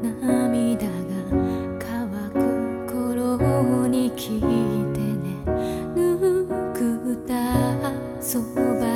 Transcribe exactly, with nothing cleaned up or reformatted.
涙が乾く頃に聞いてね、ぬくたそば